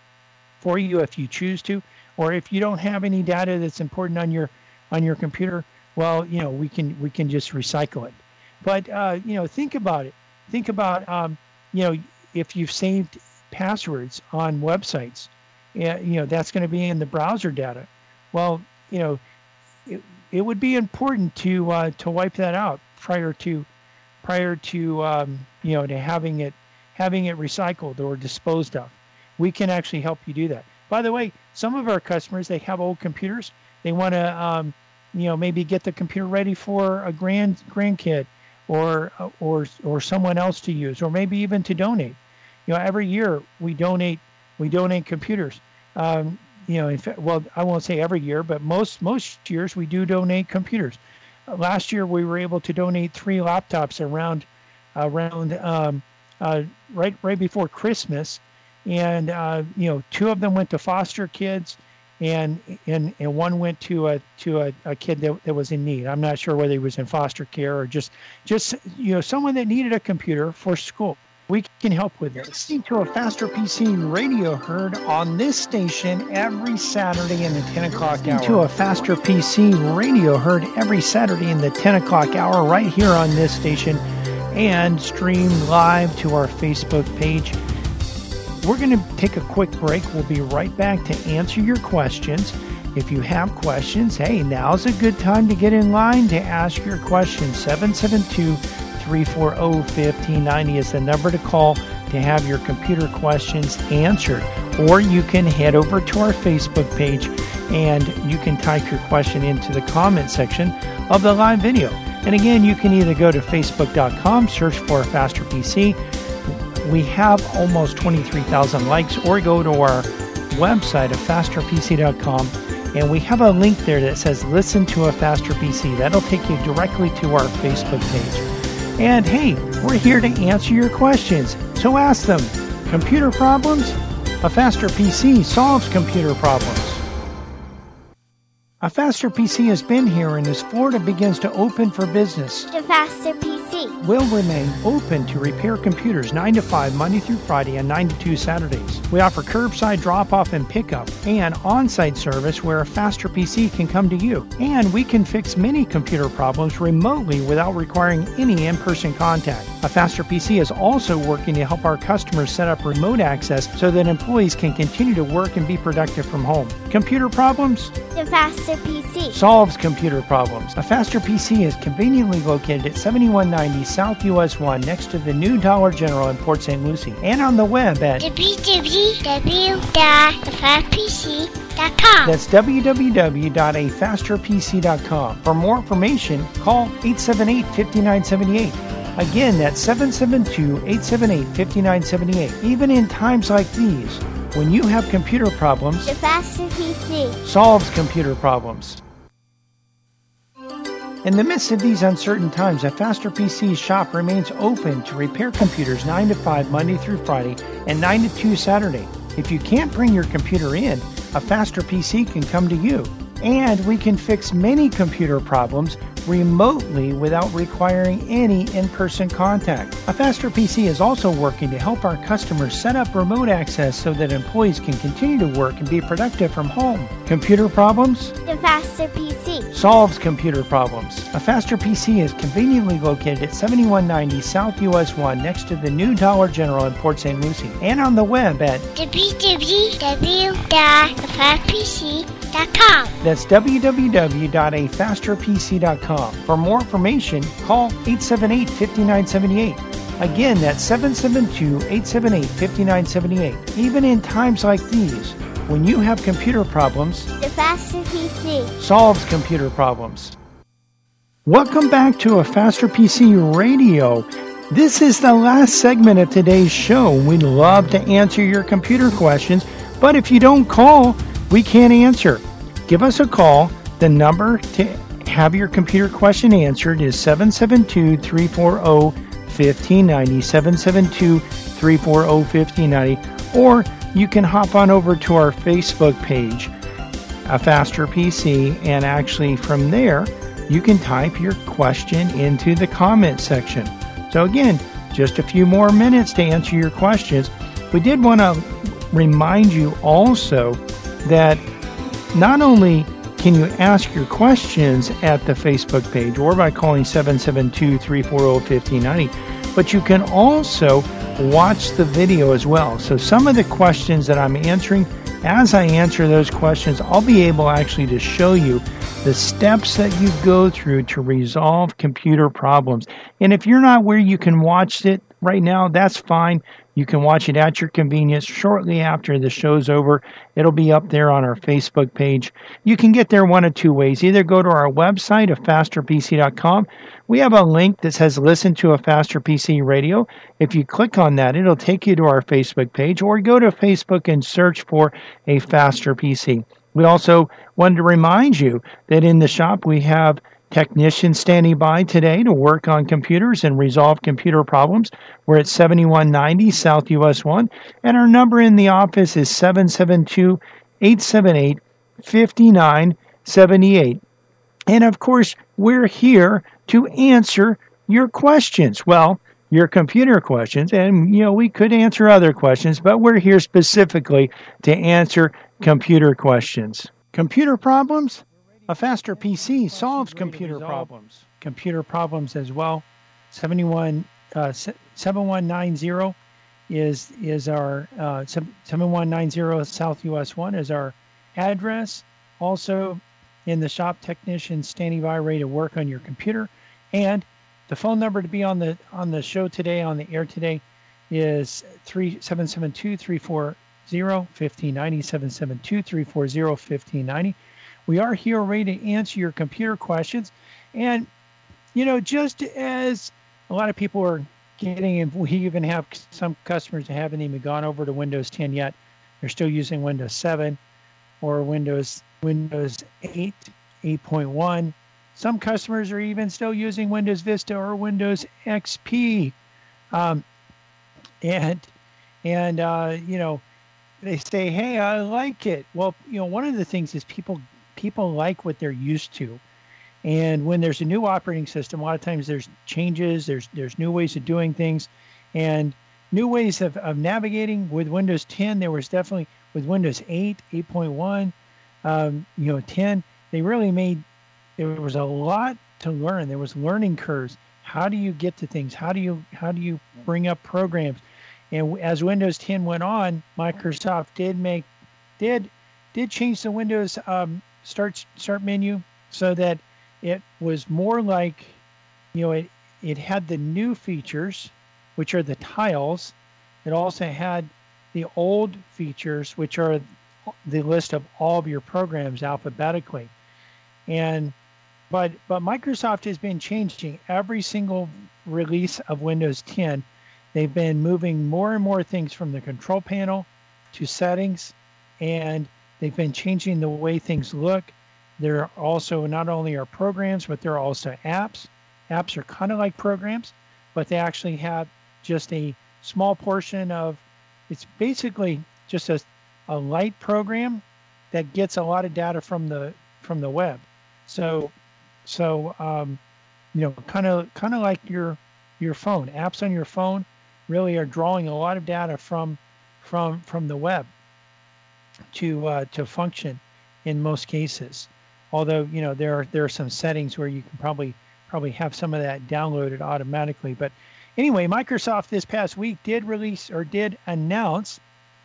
for you if you choose to, or if you don't have any data that's important on your on your computer, well, you know, we can we can just recycle it. But uh, you know, think about it. Think about um, you know, if you've saved passwords on websites, uh, you know, that's going to be in the browser data. Well, you know, it, it would be important to uh, to wipe that out prior to prior to um, you know, to having it having it recycled or disposed of. We can actually help you do that. By the way, some of our customers, they have old computers. They want to um, you know, maybe get the computer ready for a grand grandkid or or or someone else to use, or maybe even to donate. You know, every year we donate we donate computers. Um, you know, in fact, well, I won't say every year, but most most years we do donate computers. Uh, last year we were able to donate three laptops around around um, uh, right right before Christmas, and uh, you know, two of them went to foster kids, and and and one went to a to a, a kid that, that was in need. I'm not sure whether he was in foster care or just just you know, someone that needed a computer for school. We can help with this. Listening to a Faster P C radio heard on this station every Saturday in the ten o'clock hour. To a Faster P C radio heard every Saturday in the ten o'clock hour right here on this station, and streamed live to our Facebook page. We're going to take a quick break. We'll be right back to answer your questions. If you have questions, hey, now's a good time to get in line to ask your questions. seven seven two, three four zero, one five nine zero is the number to call to have your computer questions answered. Or you can head over to our Facebook page and you can type your question into the comment section of the live video. And again, you can either go to facebook dot com, search for Faster P C. We have almost twenty-three thousand likes, or go to our website at faster p c dot com, and we have a link there that says listen to a Faster P C. That'll take you directly to our Facebook page. And hey, we're here to answer your questions, so ask them. Computer problems? A Faster P C solves computer problems. A Faster P C has been here, and as Florida begins to open for business, The Faster P C. will remain open to repair computers nine to five Monday through Friday and nine to two Saturdays. We offer curbside drop-off and pickup and on-site service where a Faster P C can come to you. And we can fix many computer problems remotely without requiring any in-person contact. A Faster P C is also working to help our customers set up remote access so that employees can continue to work and be productive from home. Computer problems? The Faster P C. Solves computer problems. A Faster P C is conveniently located at seventy-one ninety South U S one next to the new Dollar General in Port Saint Lucie, and on the web at w w w dot the fast p c dot com. that's w w w dot a faster p c dot com. For more information, call eight seven eight, five nine seven eight. Again, that's seven seven two, eight seven eight, five nine seven eight. Even in times like these, When you have computer problems, The Faster P C. solves computer problems. In the midst of these uncertain times, a Faster P C shop remains open to repair computers nine to five Monday through Friday and nine to two Saturday. If you can't bring your computer in, a Faster P C can come to you. And we can fix many computer problems remotely without requiring any in-person contact. A Faster P C is also working to help our customers set up remote access so that employees can continue to work and be productive from home. Computer problems? The Faster P C. Solves computer problems. A Faster P C is conveniently located at seventy-one ninety South U S one next to the new Dollar General in Port Saint Lucie, and on the web at w w w dot the fast p c dot com. that's w w w dot a faster p c dot com. For more information, call eight seven eight, five nine seven eight. Again, that's seven seven two, eight seven eight, five nine seven eight. Even in times like these, when you have computer problems, The Faster P C. solves computer problems. Welcome back to a Faster P C Radio. This is the last segment of today's show. We'd love to answer your computer questions, but if you don't call, we can't answer. Give us a call. The number to have your computer question answered is seven seven two, three four zero, one five nine zero, seven seven two, three four zero, one five nine zero, or you can hop on over to our Facebook page, A Faster P C, and actually from there, you can type your question into the comment section. So again, just a few more minutes to answer your questions. We did want to remind you also that not only can you ask your questions at the Facebook page or by calling seven seven two, three four zero, one five nine zero, but you can also watch the video as well. So some of the questions that I'm answering, as I answer those questions, I'll be able actually to show you the steps that you go through to resolve computer problems. And if you're not where you can watch it right now, that's fine. You can watch it at your convenience shortly after the show's over. It'll be up there on our Facebook page. You can get there one of two ways. Either go to our website, a faster p c dot com. We have a link that says listen to a Faster P C Radio. If you click on that, it'll take you to our Facebook page, or go to Facebook and search for a Faster P C. We also wanted to remind you that in the shop we have technicians standing by today to work on computers and resolve computer problems. We're at seventy-one ninety South U S one, and our number in the office is seven seven two, eight seven eight, five nine seven eight. And of course, we're here to answer your questions. Well, your computer questions, and you know, we could answer other questions, but we're here specifically to answer computer questions. Computer problems? A Faster P C solves computer problems. Computer problems as well. seventy-one, uh, seven one nine zero is is our uh, seven one nine zero South U S one is our address. Also, in the shop, technician standing by ready to work on your computer. And the phone number to be on the on the show today, on the air today, is three seven seven two, three four zero, one five nine zero, seven seven two, three four zero, one five nine zero. We are here ready to answer your computer questions. And, you know, just as a lot of people are getting, and we even have some customers that haven't even gone over to Windows ten yet. They're still using Windows seven or Windows Windows eight, eight point one. Some customers are even still using Windows Vista or Windows X P. Um, and, and uh, you know, they say, hey, I like it. Well, you know, one of the things is people people like what they're used to. And when there's a new operating system, a lot of times there's changes, there's there's new ways of doing things, and new ways of, of navigating. With Windows ten, there was definitely, with Windows eight, eight point one, um, you know, ten, they really made, there was a lot to learn. There was learning curves. How do you get to things? How do you how do you bring up programs? And as Windows ten went on, Microsoft did make did did change the Windows um, start start menu so that it was more like, you know, it it had the new features, which are the tiles. It also had the old features, which are the list of all of your programs alphabetically. And but but Microsoft has been changing every single release of Windows ten. They've been moving more and more things from the control panel to settings, and they've been changing the way things look. There are also not only are programs, but there are also apps. Apps are kind of like programs, but they actually have just a small portion of, it's basically just a, a light program that gets a lot of data from the from the web. So, so um, you know, kind of kind of like your your phone. Apps on your phone really are drawing a lot of data from from from the web to uh, to function in most cases. Although, you know, there are there are some settings where you can probably probably have some of that downloaded automatically. But anyway, Microsoft this past week did release or did announce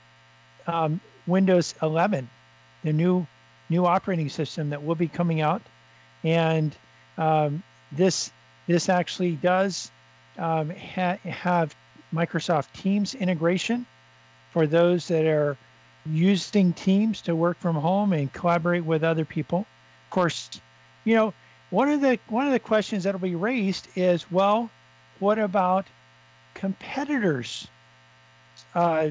um, Windows eleven, the new new operating system that will be coming out, and um, this this actually does um, ha- have Microsoft Teams integration for those that are using Teams to work from home and collaborate with other people. Of course, you know, one of the one of the questions that'll be raised is, well, what about competitors? Uh,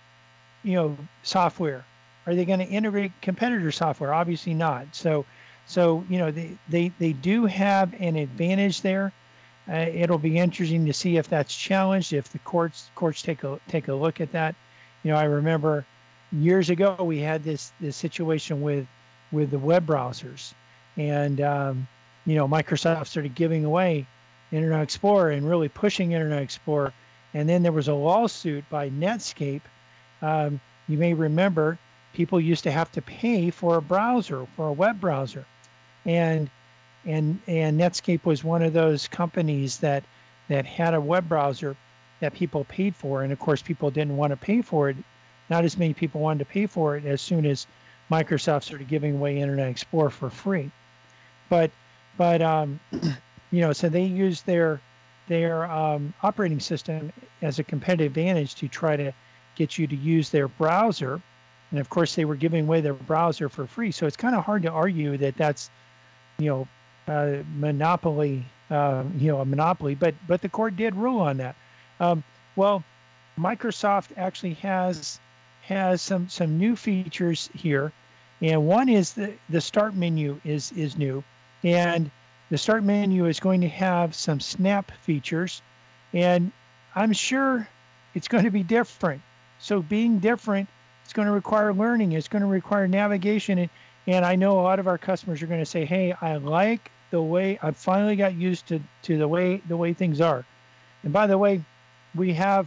you know, software. Are they going to integrate competitor software? Obviously not. So, so you know, they they, they do have an advantage there. Uh, it'll be interesting to see if that's challenged, if the courts courts take a take a look at that. You know, I remember years ago we had this this situation with with the web browsers, and um, you know, Microsoft started giving away Internet Explorer and really pushing Internet Explorer, and then there was a lawsuit by Netscape. Um, you may remember people used to have to pay for a browser, for a web browser, and and and Netscape was one of those companies that that had a web browser that people paid for, and of course people didn't want to pay for it. Not as many people wanted to pay for it as soon as Microsoft started giving away Internet Explorer for free. But but um, you know, so they used their their um, operating system as a competitive advantage to try to get you to use their browser. And of course, they were giving away their browser for free. So it's kind of hard to argue that that's, you know, uh, monopoly, uh, you know, a monopoly. But but the court did rule on that. Um, well, Microsoft actually has has some some new features here, and one is the the start menu is is new, and the start menu is going to have some snap features, and I'm sure it's going to be different. So being different, it's going to require learning. It's going to require navigation. And, and I know a lot of our customers are going to say, hey, I like the way I finally got used to, to the way the way things are. And by the way, we have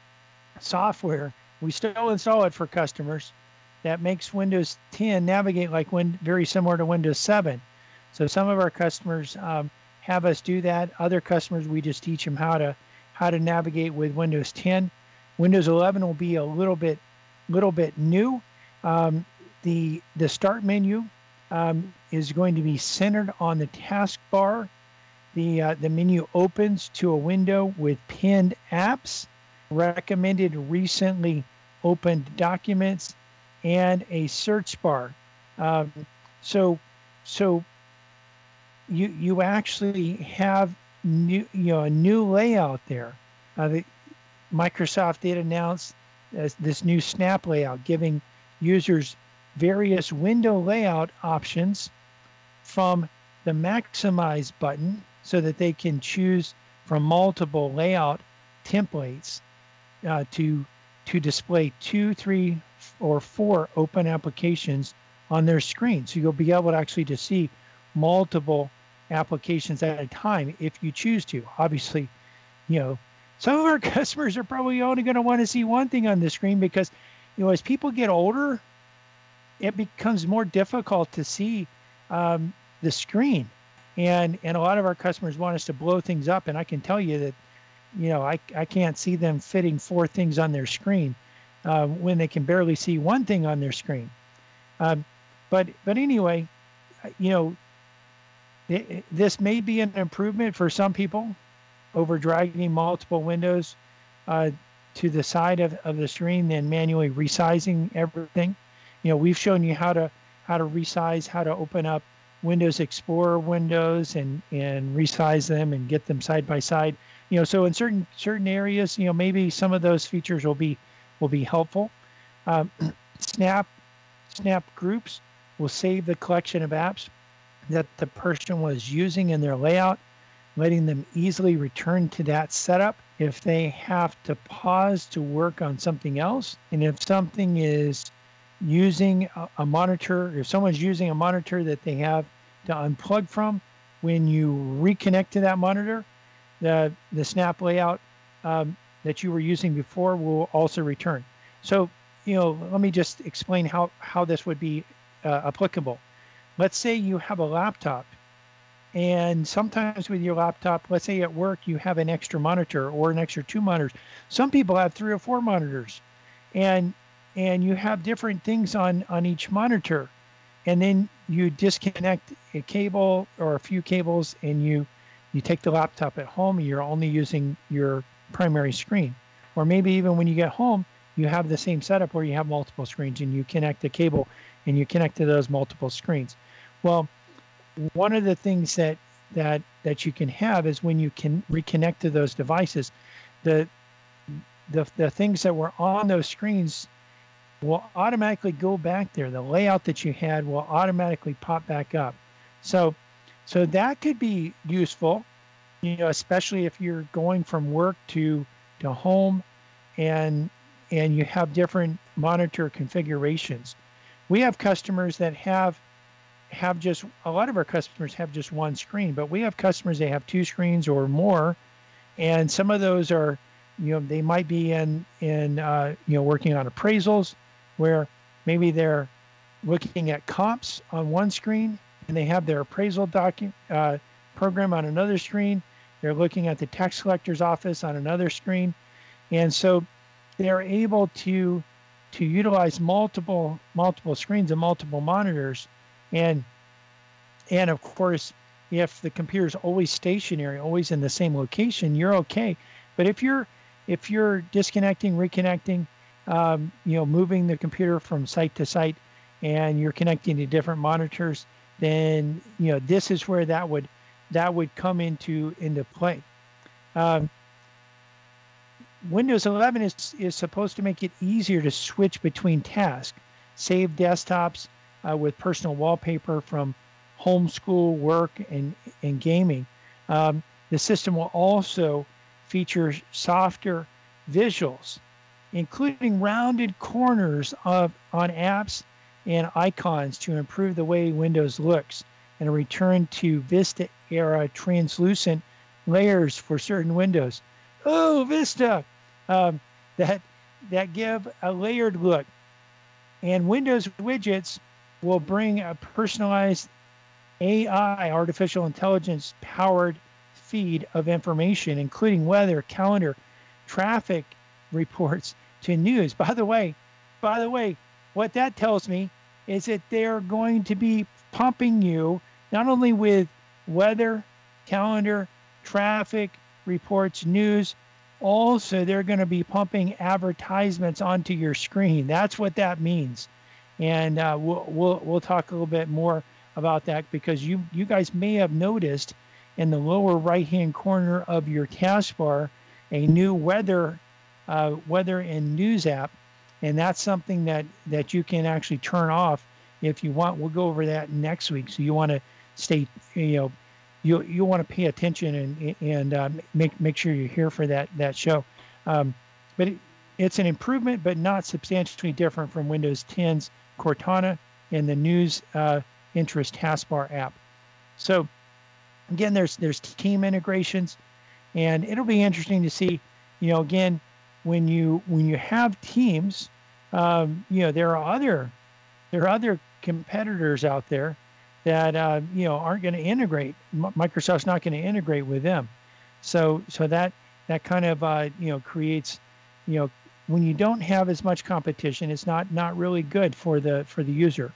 software. We still install it for customers that makes Windows ten navigate like when very similar to Windows seven. So some of our customers um, have us do that. Other customers, we just teach them how to how to navigate with Windows ten. Windows eleven will be a little bit little bit new. Um, the the start menu um, is going to be centered on the taskbar. The uh, the menu opens to a window with pinned apps, recommended recently opened documents, and a search bar. Um, so so you you actually have new you know a new layout there. Uh, the, Microsoft did announce uh, this new snap layout, giving users various window layout options from the maximize button so that they can choose from multiple layout templates uh, to to display two, three, or four open applications on their screen. So you'll be able to actually to see multiple applications at a time if you choose to. Obviously, you know, some of our customers are probably only going to want to see one thing on the screen because, you know, as people get older, it becomes more difficult to see um, the screen. And and a lot of our customers want us to blow things up. And I can tell you that, you know, I, I can't see them fitting four things on their screen uh, when they can barely see one thing on their screen. Um, but but anyway, you know, it, it, this may be an improvement for some people over dragging multiple windows uh, to the side of, of the screen and manually resizing everything. You know, we've shown you how to how to resize, how to open up Windows Explorer windows and, and resize them and get them side by side. You know, so in certain certain areas, you know, maybe some of those features will be will be helpful. Um, Snap Snap Groups will save the collection of apps that the person was using in their layout, letting them easily return to that setup if they have to pause to work on something else. And if something is using a, a monitor, if someone's using a monitor that they have to unplug from, when you reconnect to that monitor, the, the Snap layout um, that you were using before will also return. So, you know, let me just explain how, how this would be uh, applicable. Let's say you have a laptop, and sometimes with your laptop, let's say at work, you have an extra monitor or an extra two monitors. Some people have three or four monitors, and and you have different things on, on each monitor. And then you disconnect a cable or a few cables, and you, you take the laptop at home, and you're only using your primary screen. Or maybe even when you get home, you have the same setup where you have multiple screens, and you connect the cable, and you connect to those multiple screens. Well, one of the things that that that you can have is when you can reconnect to those devices, the the the things that were on those screens will automatically go back there. The layout that you had will automatically pop back up. So so that could be useful, you know, especially if you're going from work to to home, and and you have different monitor configurations. We have customers that have have just a lot of our customers have just one screen, but we have customers that have two screens or more, and some of those are, you know, they might be in in uh, you know, working on appraisals where maybe they're looking at comps on one screen, and they have their appraisal document uh, program on another screen. They're looking at the tax collector's office on another screen, and so they're able to to utilize multiple multiple screens and multiple monitors. And and of course, if the computer is always stationary, always in the same location, you're okay. But if you're if you're disconnecting, reconnecting, um, you know, moving the computer from site to site, and you're connecting to different monitors, then, you know, this is where that would that would come into into play. Um, Windows eleven is is supposed to make it easier to switch between tasks, save desktops uh, with personal wallpaper from homeschool, work, and and gaming. Um, the system will also feature softer visuals, including rounded corners of on apps and icons to improve the way Windows looks, and a return to Vista era translucent layers for certain windows. Oh, Vista! Um, that that give a layered look. And Windows widgets will bring a personalized A I, artificial intelligence powered feed of information, including weather, calendar, traffic reports to news. By the way, by the way, what that tells me is that they're going to be pumping you not only with weather, calendar, traffic reports, news, also they're going to be pumping advertisements onto your screen. That's what that means. And uh, we'll, we'll we'll talk a little bit more about that, because you you guys may have noticed in the lower right hand corner of your taskbar a new weather uh, weather and news app, and that's something that that you can actually turn off if you want. We'll go over that next week. So you want to stay, you know, you you want to pay attention and and uh, make make sure you're here for that that show. Um, but it, it's an improvement, but not substantially different from Windows ten's Cortana and the News uh, Interest taskbar app. So again, there's there's team integrations, and it'll be interesting to see. You know, again, when you when you have teams, um, you know, there are other there are other competitors out there that uh, you know, aren't going to integrate. M- Microsoft's not going to integrate with them. So so that that kind of uh, you know, creates, you know, when you don't have as much competition, it's not not really good for the for the user.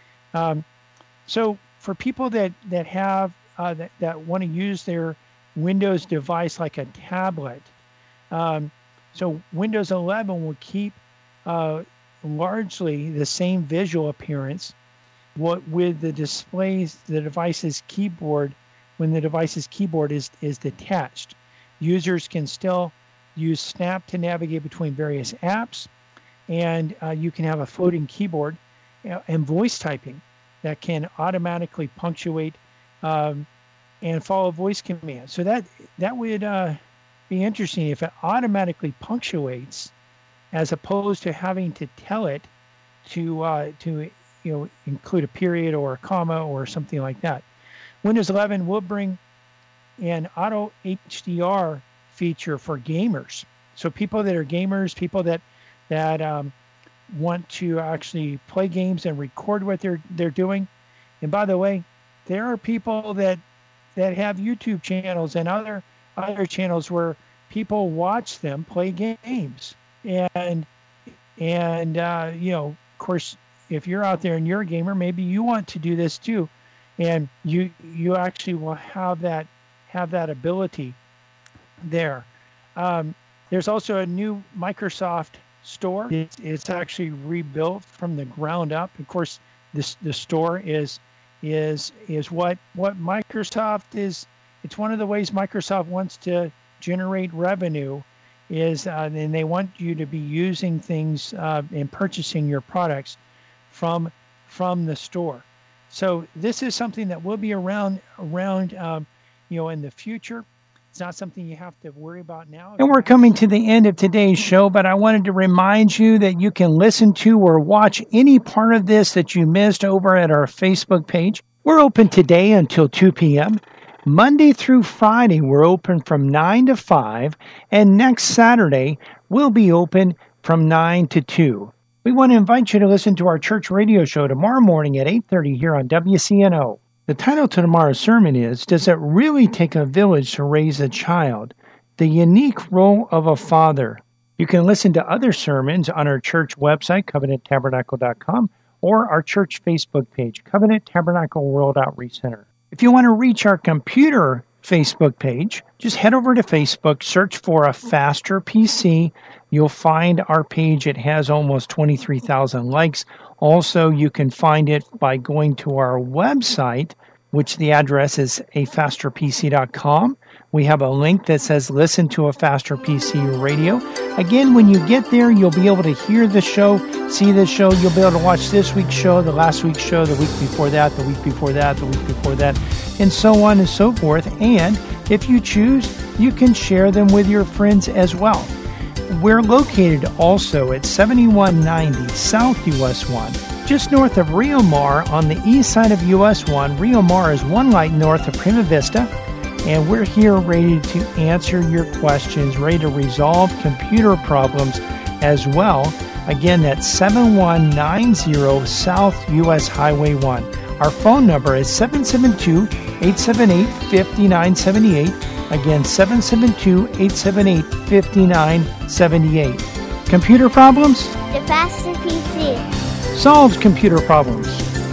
Um, so for people that that have uh, that that want to use their Windows device like a tablet, um, so Windows eleven will keep uh, largely the same visual appearance. What with the displays, the device's keyboard, when the device's keyboard is is detached, users can still use Snap to navigate between various apps, and uh, you can have a floating keyboard uh, and voice typing that can automatically punctuate um, and follow voice commands. So that that would uh, be interesting if it automatically punctuates, as opposed to having to tell it to uh, to you know include a period or a comma or something like that. Windows eleven will bring an auto H D R feature for gamers. So people that are gamers, people that that um, want to actually play games and record what they're they're doing. And by the way, there are people that that have YouTube channels and other other channels where people watch them play games. And and uh, you know, of course, if you're out there and you're a gamer, maybe you want to do this too, and you you actually will have that have that ability there. Um, there's also a new Microsoft store. It's, it's actually rebuilt from the ground up. Of course, this the store is is is what what Microsoft is. It's one of the ways Microsoft wants to generate revenue, is uh, and they want you to be using things uh, and purchasing your products from from the store. So this is something that will be around around um, you know in the future. It's not something you have to worry about now. And we're coming to the end of today's show, but I wanted to remind you that you can listen to or watch any part of this that you missed over at our Facebook page. We're open today until two p.m. Monday through Friday, we're open from nine to five, and next Saturday, we'll be open from nine to two. We want to invite you to listen to our church radio show tomorrow morning at eight thirty here on W C N O. The title to tomorrow's sermon is, Does It Really Take a Village to Raise a Child? The Unique Role of a Father. You can listen to other sermons on our church website, covenant tabernacle dot com, or our church Facebook page, Covenant Tabernacle World Outreach Center. If you want to reach our computer Facebook page, just head over to Facebook, search for a Faster P C. You'll find our page. It has almost twenty-three thousand likes. Also, you can find it by going to our website, which the address is a faster p c dot com. We have a link that says Listen to a Faster P C Radio. Again, when you get there, you'll be able to hear the show, see the show. You'll be able to watch this week's show, the last week's show, the week before that, the week before that, the week before that, and so on and so forth. And if you choose, you can share them with your friends as well. We're located also at seventy-one ninety South U S one, just north of Rio Mar on the east side of U S one. Rio Mar is one light north of Prima Vista, and we're here ready to answer your questions, ready to resolve computer problems as well. Again, that's seventy-one ninety South U S Highway one. Our phone number is seven seven two, eight seven eight, five nine seven eight. Again, seven seven two, eight seven eight, five nine seven eight. Computer problems? The Faster P C Solves computer problems.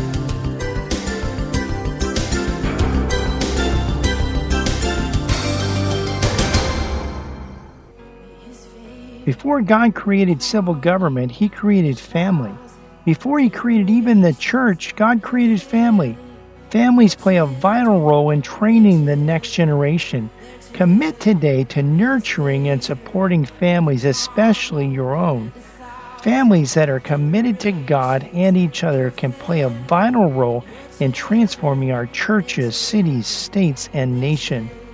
Before God created civil government, He created family. Before He created even the church, God created family. Families play a vital role in training the next generation. Commit today to nurturing and supporting families, especially your own. Families that are committed to God and each other can play a vital role in transforming our churches, cities, states, and nation.